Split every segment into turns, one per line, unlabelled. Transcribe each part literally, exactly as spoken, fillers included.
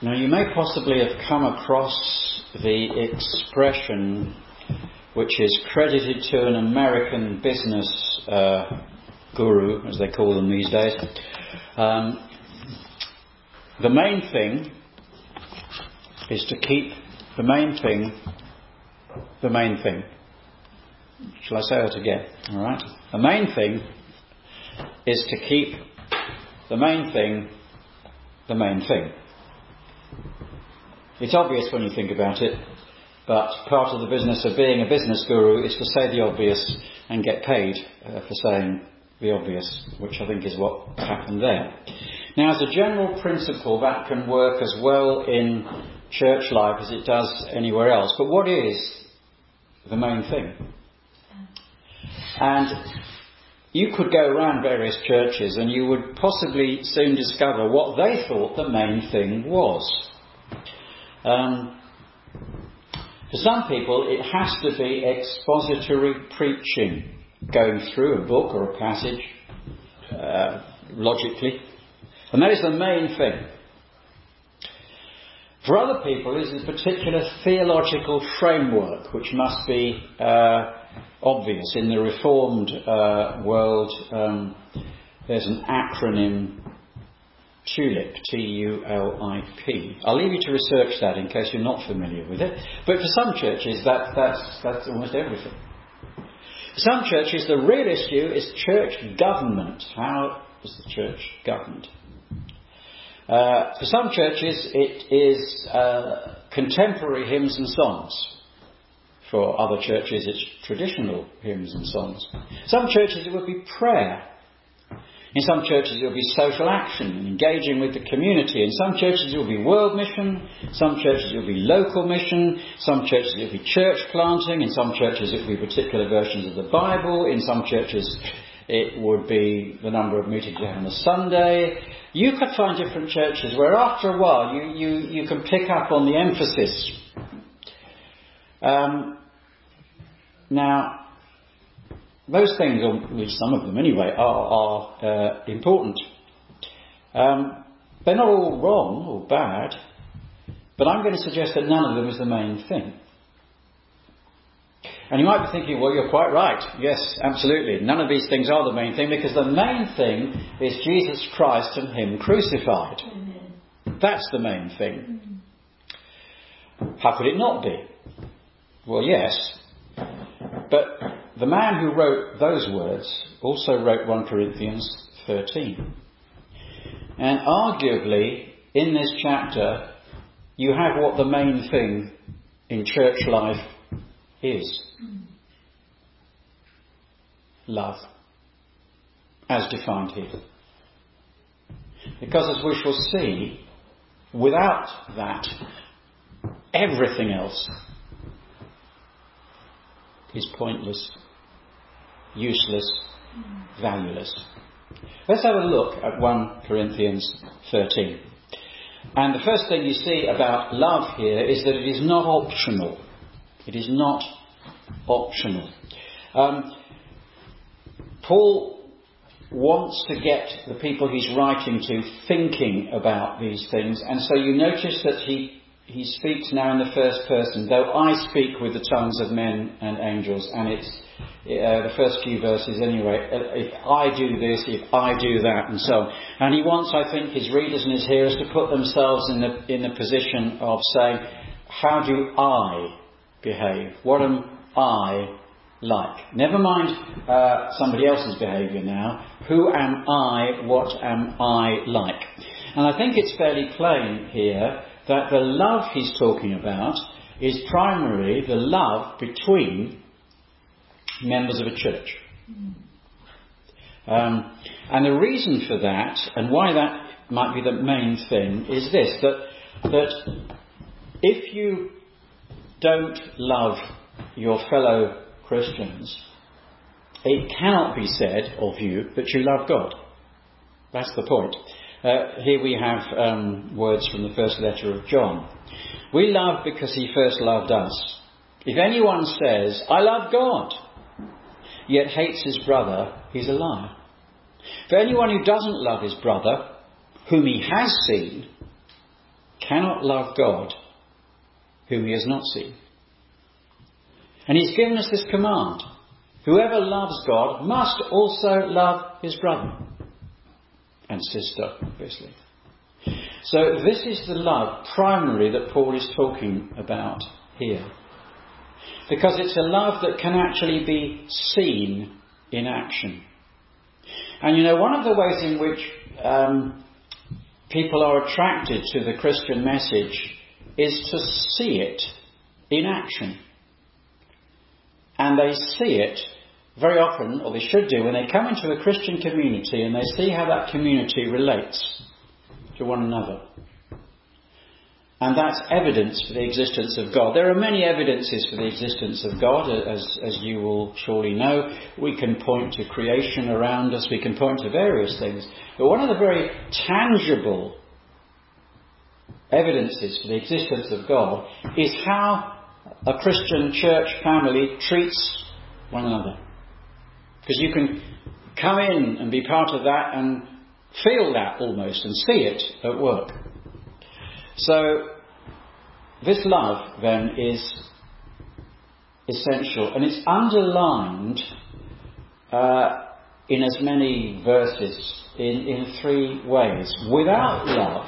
Now, you may possibly have come across the expression which is credited to an American business uh, guru, as they call them these days. Um, the main thing is to keep the main thing the main thing. Shall I say that again? All right. The main thing is to keep the main thing the main thing. It's obvious when you think about it, but part of the business of being a business guru is to say the obvious and get paid uh, for saying the obvious, which I think is what happened there. Now, as a general principle, that can work as well in church life as it does anywhere else. But what is the main thing? And you could go around various churches and you would possibly soon discover what they thought the main thing was. Um, for some people, it has to be expository preaching, going through a book or a passage uh, logically, and that is the main thing. For other people, it is a particular theological framework which must be uh, obvious. In the Reformed uh, world, um, there's an acronym, TULIP, T U L I P. I'll leave you to research that in case you're not familiar with it. But for some churches, that, that's, that's almost everything. For some churches, the real issue is church government. How is the church governed? Uh, for some churches, it is uh, contemporary hymns and songs. For other churches, it's traditional hymns and songs. Some churches, it would be prayer. In some churches, it will be social action, engaging with the community. In some churches, it will be world mission. Some churches, it will be local mission. Some churches, it will be church planting. In some churches, it will be particular versions of the Bible. In some churches, it would be the number of meetings you have on a Sunday. You could find different churches where after a while you, you, you can pick up on the emphasis. Um, now, those things, or at least some of them anyway, are, are uh, important. Um, they're not all wrong or bad, but I'm going to suggest that none of them is the main thing. And you might be thinking, well, you're quite right. Yes, absolutely. None of these things are the main thing, because the main thing is Jesus Christ and Him crucified. Amen. That's the main thing. Mm-hmm. How could it not be? Well, yes. But the man who wrote those words also wrote First Corinthians thirteen. And arguably, in this chapter, you have what the main thing in church life is. Love, as defined here. Because as we shall see, without that, everything else is pointless, useless, valueless. Let's have a look at First Corinthians thirteen. And the first thing you see about love here is that it is not optional. It is not optional. Um, Paul wants to get the people he's writing to thinking about these things, and so you notice that he he speaks now in the first person, though I speak with the tongues of men and angels, and it's uh, the first few verses anyway, if I do this, if I do that, and so on. And he wants, I think, his readers and his hearers to put themselves in the in the position of saying, how do I behave? What am I like? Never mind uh, somebody else's behaviour now. Who am I? What am I like? And I think it's fairly plain here that the love he's talking about is primarily the love between members of a church. Um, and the reason for that, and why that might be the main thing, is this, that that if you don't love your fellow Christians, it cannot be said of you that you love God. That's the point. Uh, here we have um, words from the first letter of John. We love because he first loved us. If anyone says, I love God, yet hates his brother, he's a liar. For anyone who doesn't love his brother, whom he has seen, cannot love God whom he has not seen. And he's given us this command. Whoever loves God must also love his brother and sister, obviously. So this is the love primarily that Paul is talking about here. Because it's a love that can actually be seen in action. And you know, one of the ways in which um, people are attracted to the Christian message is to see it in action. And they see it very often, or they should do, when they come into a Christian community and they see how that community relates to one another. And that's evidence for the existence of God. There are many evidences for the existence of God, as, as you will surely know. We can point to creation around us, we can point to various things. But one of the very tangible evidences for the existence of God is how a Christian church family treats one another. Because you can come in and be part of that and feel that almost and see it at work. So this love then is essential, and it's underlined uh, in as many verses in, in three ways. Without love,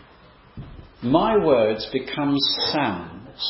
my words become sounds.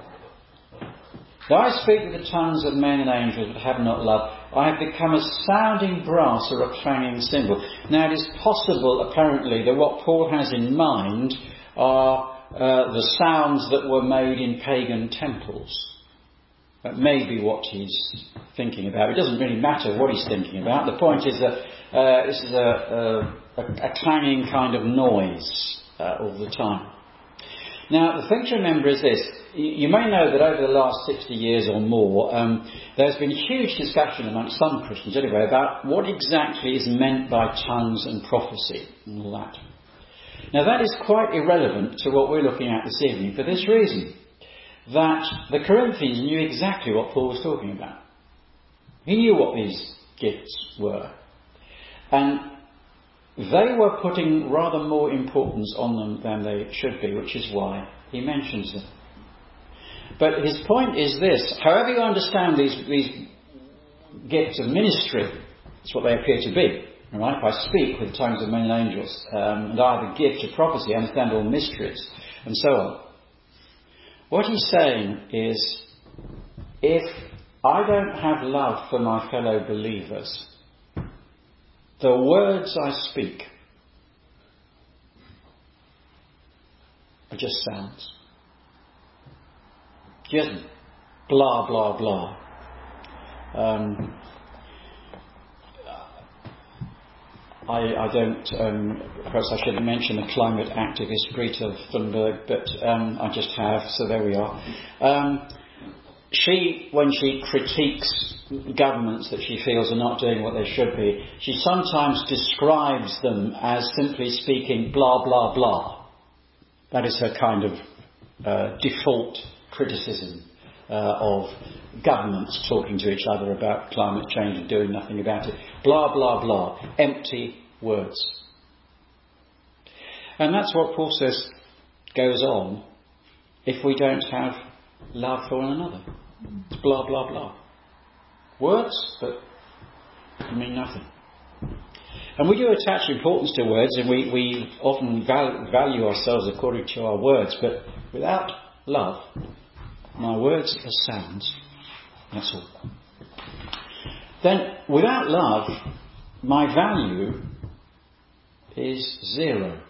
Though I speak with the tongues of men and angels but have not love, I have become a sounding brass or a clanging cymbal. Now it is possible, apparently, that what Paul has in mind are uh, the sounds that were made in pagan temples. That may be what he's thinking about. It doesn't really matter what he's thinking about. The point is that uh, this is a, a, a clanging kind of noise uh, all the time. Now, the thing to remember is this. You may know that over the last sixty years or more, um, there's been huge discussion amongst some Christians anyway about what exactly is meant by tongues and prophecy and all that. Now, that is quite irrelevant to what we're looking at this evening for this reason, that the Corinthians knew exactly what Paul was talking about. He knew what these gifts were. And they were putting rather more importance on them than they should be, which is why he mentions them. But his point is this: however you understand these, these gifts of ministry, it's what they appear to be. Right? If I speak with tongues of men and angels, um, and I have a gift of prophecy, I understand all mysteries, and so on. What he's saying is, if I don't have love for my fellow believers, the words I speak are just sounds. Just blah, blah, blah. Um, I, I don't, um, perhaps I shouldn't mention the climate activist Greta Thunberg, but um, I just have, so there we are. Um, she, when she critiques governments that she feels are not doing what they should be, she sometimes describes them as simply speaking blah, blah, blah. That is her kind of uh, default criticism uh, of governments talking to each other about climate change and doing nothing about it. Blah, blah, blah. Empty words. And that's what Paul says goes on if we don't have love for one another. It's blah, blah, blah. Words, but mean nothing. And we do attach importance to words, and we, we often val- value ourselves according to our words, but without love, my words are sounds. That's all. Then, without love, my value is zero.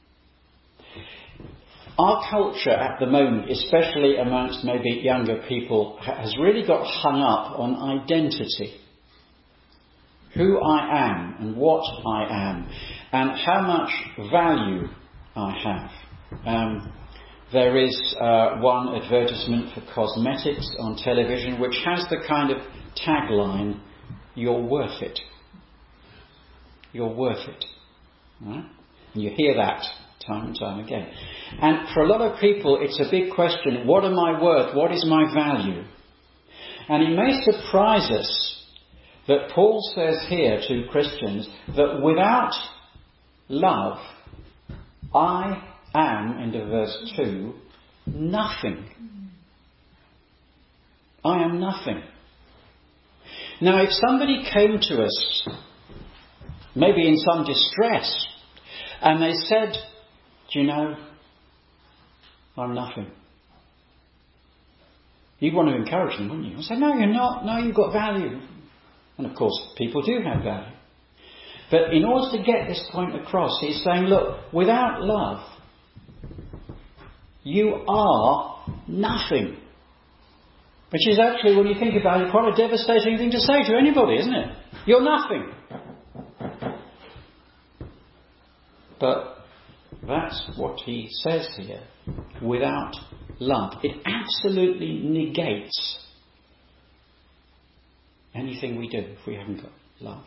Our culture at the moment, especially amongst maybe younger people, has really got hung up on identity. Who I am and what I am and how much value I have. Um, there is uh, one advertisement for cosmetics on television which has the kind of tagline, "You're worth it." You're worth it. Right? And you hear that time and time again. And for a lot of people it's a big question, what am I worth? What is my value? And it may surprise us that Paul says here to Christians that without love, I am, into verse two, nothing. I am nothing. Now, if somebody came to us, maybe in some distress, and they said, do you know, I'm nothing. You'd want to encourage them, wouldn't you? I'd say, no, you're not. No, you've got value. And of course, people do have value. But in order to get this point across, he's saying, look, without love, you are nothing. Which is actually, when you think about it, quite a devastating thing to say to anybody, isn't it? You're nothing. But that's what he says here. Without love. It absolutely negates anything we do if we haven't got love.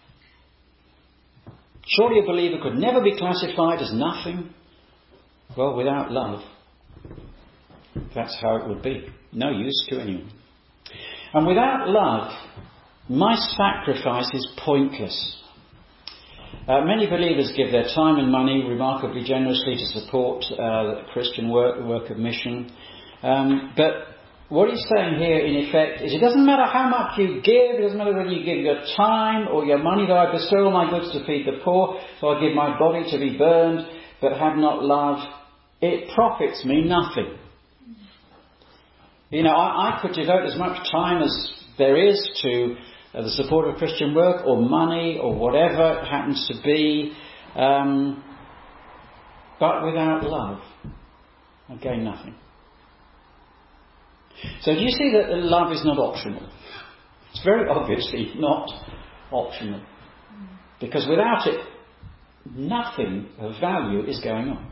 Surely a believer could never be classified as nothing. Well, without love, that's how it would be. No use to anyone. And without love, my sacrifice is pointless. Uh, many believers give their time and money remarkably generously to support uh, Christian work, the work of mission. Um, but what he's saying here, in effect, is it doesn't matter how much you give, it doesn't matter whether you give your time or your money, though I bestow all my goods to feed the poor, so I give my body to be burned, but have not love, it profits me nothing. You know, I, I could devote as much time as there is to uh, the support of Christian work, or money, or whatever it happens to be, um, but without love, I gain nothing. So do you see that love is not optional? It's very obviously not optional. Because without it, nothing of value is going on.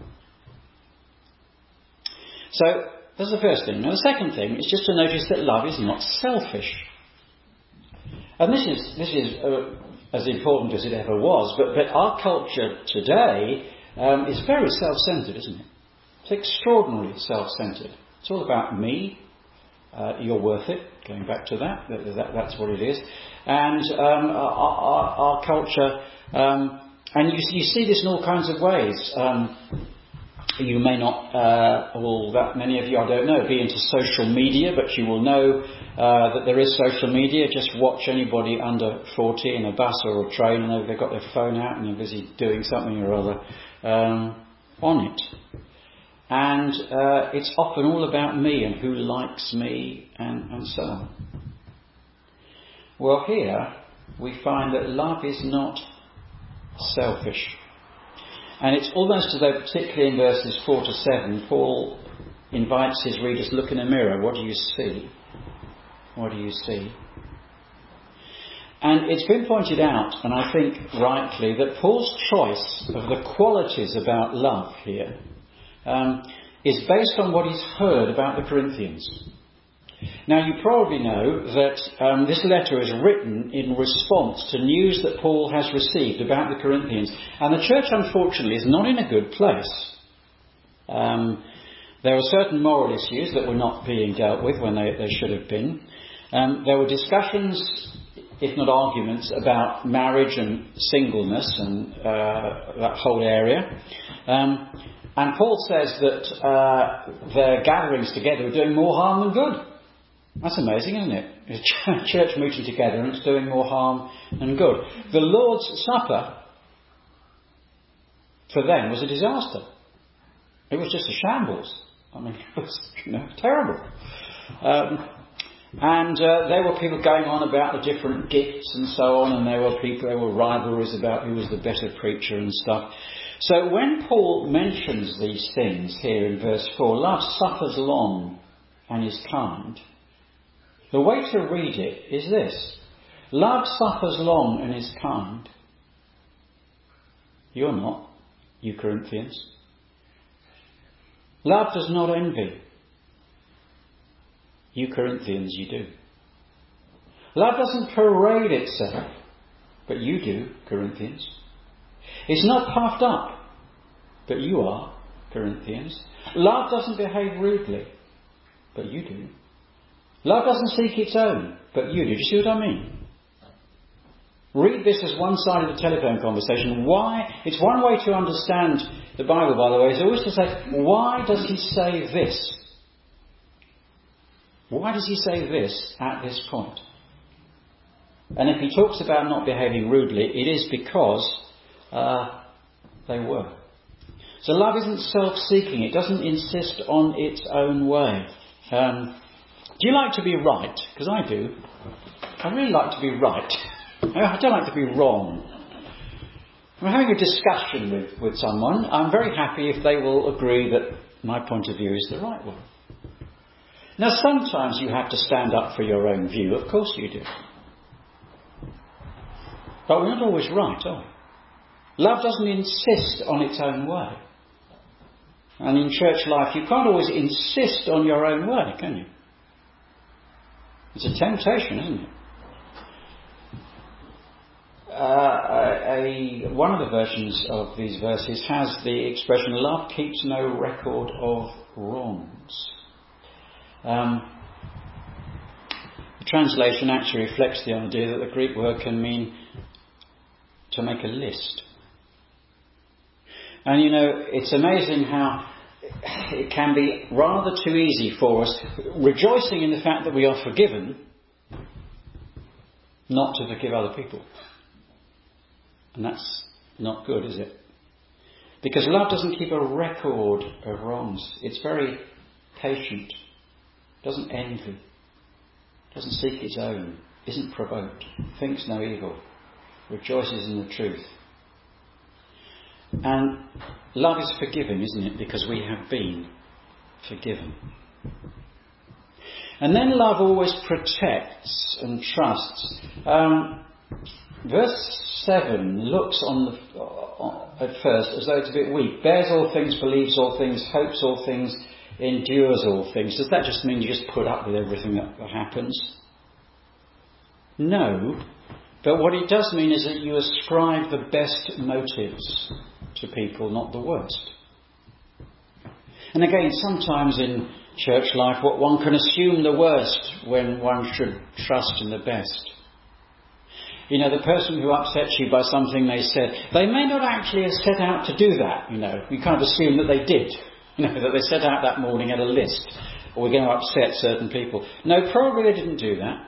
So that's the first thing. Now the second thing is just to notice that love is not selfish. And this is this is uh, as important as it ever was. But, but our culture today um, is very self-centred, isn't it? It's extraordinarily self-centred. It's all about me. Uh, you're worth it. Going back to that, that, that that's what it is. And um, our, our, our culture, um, and you, you see this in all kinds of ways. Um, you may not, uh, all that many of you, I don't know, be into social media, but you will know uh, that there is social media. Just watch anybody under forty in a bus or a train, and they've got their phone out and they're busy doing something or other um, on it. And uh, it's often all about me and who likes me and, and so on. Well, here we find that love is not selfish. And it's almost as though, particularly in verses four to seven, Paul invites his readers, look in a mirror. What do you see? What do you see? And it's been pointed out, and I think rightly, that Paul's choice of the qualities about love here Um, is based on what he's heard about the Corinthians. Now, you probably know that um, this letter is written in response to news that Paul has received about the Corinthians. And the church, unfortunately, is not in a good place. Um, there were certain moral issues that were not being dealt with when they, they should have been. Um, there were discussions, if not arguments, about marriage and singleness and uh, that whole area. Um, And Paul says that uh, their gatherings together are doing more harm than good. That's amazing, isn't it? A church meeting together and it's doing more harm than good. The Lord's Supper, for them, was a disaster. It was just a shambles. I mean, it was, you know, terrible. Um, and uh, there were people going on about the different gifts and so on, and there were people, there were rivalries about who was the better preacher and stuff. So when Paul mentions these things here in verse four, love suffers long and is kind, the way to read it is this: love suffers long and is kind. You're not, you Corinthians. Love does not envy. You Corinthians, you do. Love doesn't parade itself, but you do, Corinthians. It's not puffed up, but you are, Corinthians. Love doesn't behave rudely, but you do. Love doesn't seek its own, but you do. Do you see what I mean? Read this as one side of the telephone conversation. Why? It's one way to understand the Bible, by the way, is always to say, why does he say this? Why does he say this at this point? And if he talks about not behaving rudely, it is because uh, they were. So love isn't self-seeking. It doesn't insist on its own way. Um, do you like to be right? Because I do. I really like to be right. I don't like to be wrong. I'm having a discussion with, with someone. I'm very happy if they will agree that my point of view is the right one. Now, sometimes you have to stand up for your own view. Of course you do. But we're not always right, are we? Love doesn't insist on its own way. And in church life, you can't always insist on your own way, can you? It's a temptation, isn't it? Uh, a, one of the versions of these verses has the expression, love keeps no record of wrongs. Um, the translation actually reflects the idea that the Greek word can mean to make a list. And you know, it's amazing how it can be rather too easy for us, rejoicing in the fact that we are forgiven, not to forgive other people. And that's not good, is it? Because love doesn't keep a record of wrongs. It's very patient. Doesn't envy. Doesn't seek its own. Isn't provoked. Thinks no evil. Rejoices in the truth. And love is forgiving, isn't it? Because we have been forgiven. And then love always protects and trusts. Um, verse seven looks on the, uh, at first as though it's a bit weak. Bears all things, believes all things, hopes all things, endures all things. Does that just mean you just put up with everything that happens? No. But what it does mean is that you ascribe the best motives to people, not the worst. And again, sometimes in church life, what one can assume the worst when one should trust in the best. You know, the person who upsets you by something they said, they may not actually have set out to do that, you know. You can't assume that they did. You know, that they set out that morning at a list, or we're going to upset certain people. No, probably they didn't do that.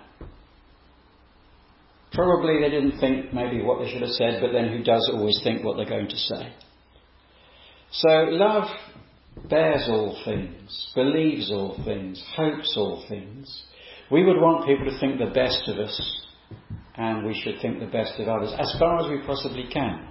Probably they didn't think maybe what they should have said, but then who does always think what they're going to say? So love bears all things, believes all things, hopes all things. We would want people to think the best of us, and we should think the best of others, as far as we possibly can.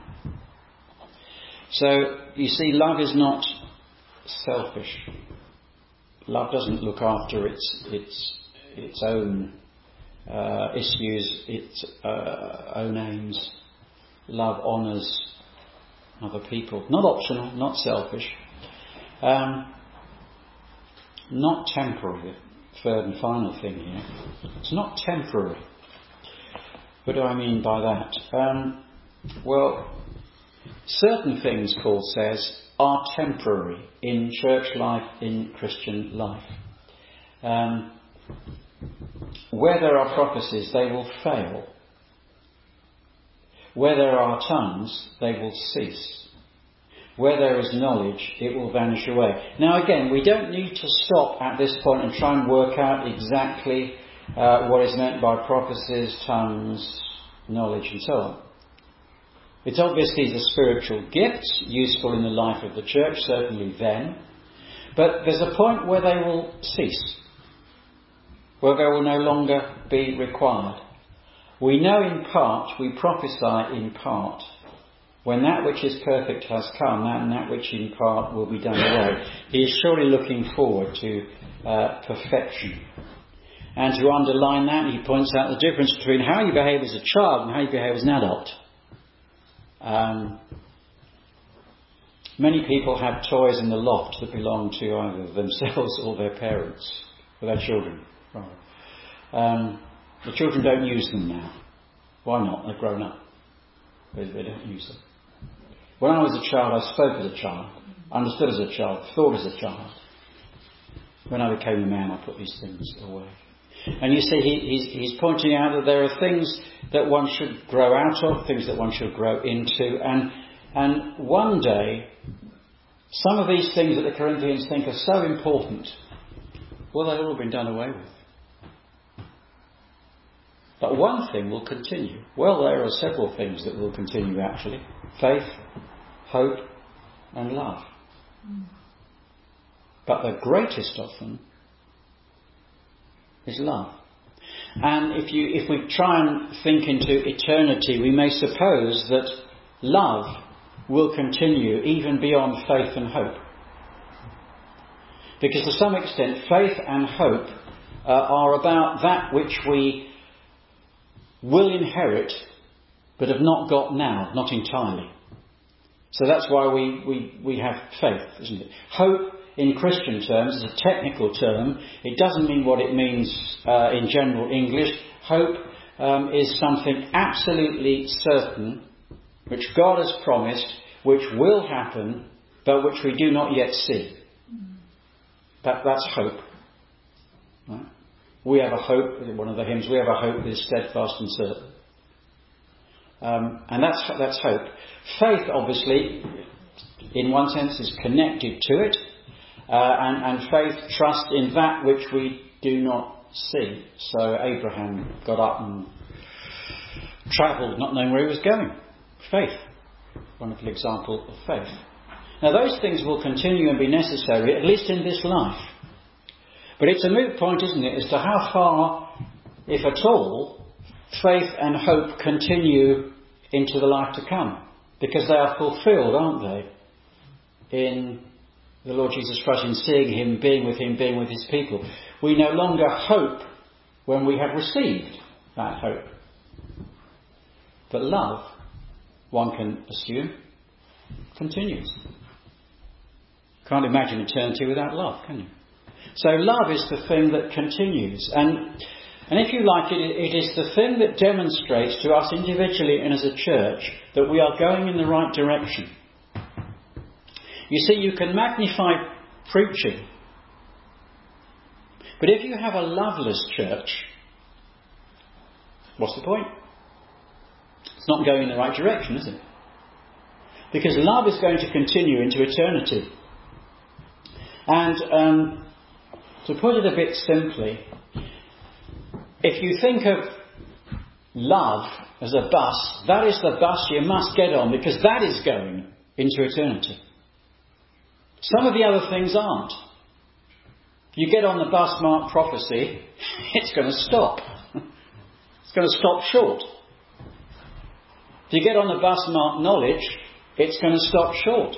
So, you see, love is not selfish. Love doesn't look after its its its own uh, issues, its uh, own aims. Love honours other people. Not optional, not selfish. Um, not temporary. Third and final thing here. It's not temporary. What do I mean by that? Um, well, certain things, Paul says, are temporary in church life, in Christian life. Um, where there are prophecies, they will fail. Where there are tongues, they will cease. Where there is knowledge, it will vanish away. Now again, we don't need to stop at this point and try and work out exactly uh, what is meant by prophecies, tongues, knowledge and so on. It's obvious these are spiritual gifts, useful in the life of the church, certainly then. But there's a point where they will cease, where they will no longer be required. We know in part, we prophesy in part. When that which is perfect has come, and that which in part will be done away. He is surely looking forward to uh, perfection. And to underline that, he points out the difference between how you behave as a child and how you behave as an adult. Um, many people have toys in the loft that belong to either themselves or their parents, or their children. Um, the children don't use them now. Why not? They've grown up. They, they don't use them. When I was a child, I spoke as a child, understood as a child, thought as a child. When I became a man, I put these things away. And you see, he, he's, he's pointing out that there are things that one should grow out of, things that one should grow into, and and one day Some of these things that the Corinthians think are so important, well, they've all been done away with. But one thing will continue. Well, there are several things that will continue actually. Faith, hope and love. Mm. But the greatest of them is love. And if you, if we try and think into eternity, we may suppose that love will continue even beyond faith and hope. Because to some extent, faith and hope uh, are about that which we will inherit but have not got now, not entirely. So that's why we, we, we have faith, isn't it? Hope in Christian terms is a technical term. It doesn't mean what it means uh, in general English. Hope um, is something absolutely certain, which God has promised, which will happen, but which we do not yet see. That, that's hope. Right? We have a hope, one of the hymns, we have a hope that is steadfast and certain. Um, and that's, that's hope. Faith, obviously, in one sense, is connected to it. Uh, and, and faith, trust in that which we do not see. So Abraham got up and travelled not knowing where he was going. Faith. Wonderful example of faith. Now those things will continue and be necessary, at least in this life. But it's a moot point, isn't it, as to how far, if at all, faith and hope continue into the life to come. Because they are fulfilled, aren't they, in the Lord Jesus Christ, in seeing Him, being with Him, being with His people. We no longer hope when we have received that hope. But love, one can assume, continues. Can't imagine eternity without love, can you? So love is the thing that continues. And, and if you like, it, it is the thing that demonstrates to us individually and as a church that we are going in the right direction. You see, you can magnify preaching, but if you have a loveless church, what's the point? It's not going in the right direction, is it? Because love is going to continue into eternity. And um, to put it a bit simply, if you think of love as a bus, that is the bus you must get on, because that is going into eternity. Some of the other things aren't. If you get on the bus marked prophecy, it's going to stop. It's going to stop short. If you get on the bus marked knowledge, it's going to stop short.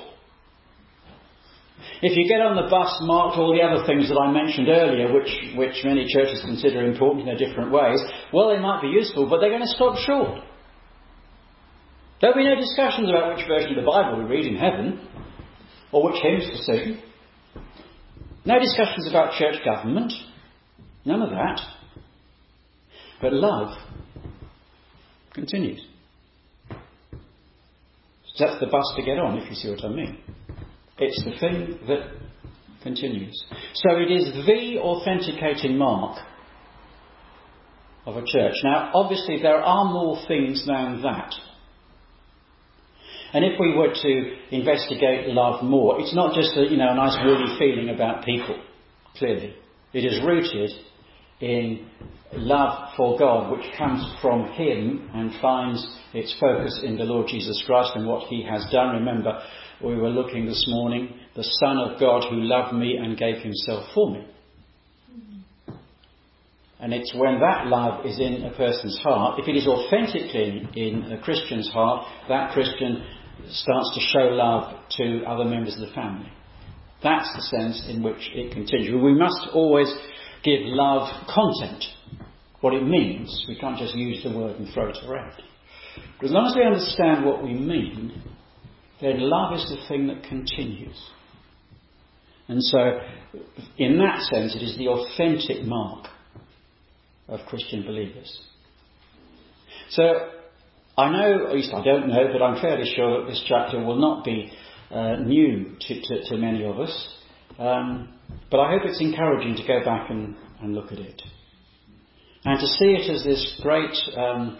If you get on the bus marked all the other things that I mentioned earlier, which, which many churches consider important in their different ways, well, they might be useful, but they're going to stop short. There'll be no discussions about which version of the Bible we read in heaven, or which hymns to sing. No discussions about church government. None of that. But love continues. That's the bus to get on, if you see what I mean. It's the thing that continues. So it is the authenticating mark of a church. Now, obviously, there are more things than that. And if we were to investigate love more, it's not just a, you know, a nice woolly feeling about people, clearly. It is rooted in love for God, which comes from Him and finds its focus in the Lord Jesus Christ and what He has done. Remember, we were looking this morning, the Son of God who loved me and gave Himself for me. And it's when that love is in a person's heart, if it is authentically in a Christian's heart, that Christian starts to show love to other members of the family. That's the sense in which it continues. We must always give love content, what it means. We can't just use the word and throw it around. But as long as we understand what we mean, then love is the thing that continues. And so, in that sense, it is the authentic mark of Christian believers. So, I know, at least I don't know, but I'm fairly sure that this chapter will not be uh, new to, to, to many of us. Um, but I hope it's encouraging to go back and, and look at it. And to see it as this great um,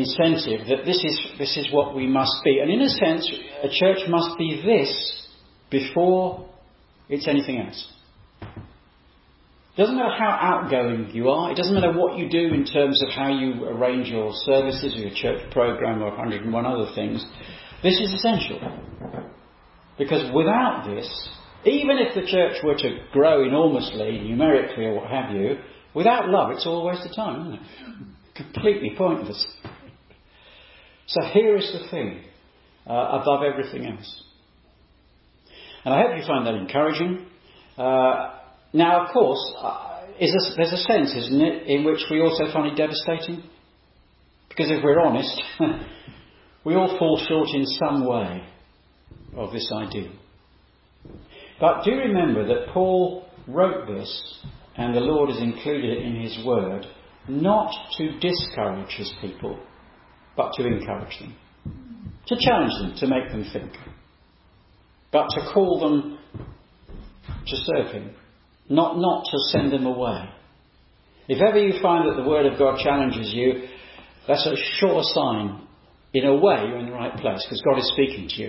incentive that this is, this is what we must be. And in a sense, a church must be this before it's anything else. It doesn't matter how outgoing you are. It doesn't matter what you do in terms of how you arrange your services or your church program or one hundred and one other things. This is essential. Because without this, even if the church were to grow enormously, numerically or what have you, without love it's all a waste of time, isn't it? Completely pointless. So here is the thing, uh, above everything else. And I hope you find that encouraging. Uh, now, of course, uh, is a, there's a sense, isn't it, in which we also find it devastating? Because if we're honest, we all fall short in some way of this ideal. But do remember that Paul wrote this, and the Lord has included it in his word, not to discourage his people, but to encourage them. To challenge them, to make them think. But to call them to serve him. Not, not to send them away. If ever you find that the word of God challenges you, that's a sure sign, in a way, you're in the right place, because God is speaking to you.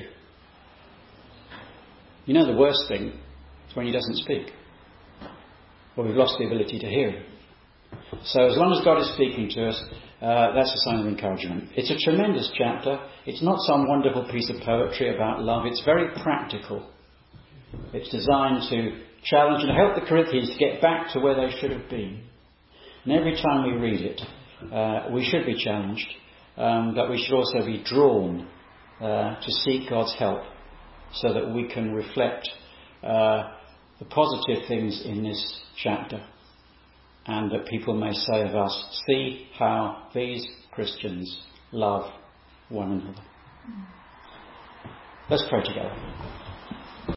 You know the worst thing is when he doesn't speak. Or we've lost the ability to hear him. So as long as God is speaking to us, uh, that's a sign of encouragement. It's a tremendous chapter. It's not some wonderful piece of poetry about love. It's very practical. It's designed to challenge and help the Corinthians to get back to where they should have been. And every time we read it, uh, we should be challenged, um, but we should also be drawn uh, to seek God's help so that we can reflect uh, the positive things in this chapter, and that people may say of us, see how these Christians love one another. Let's pray together.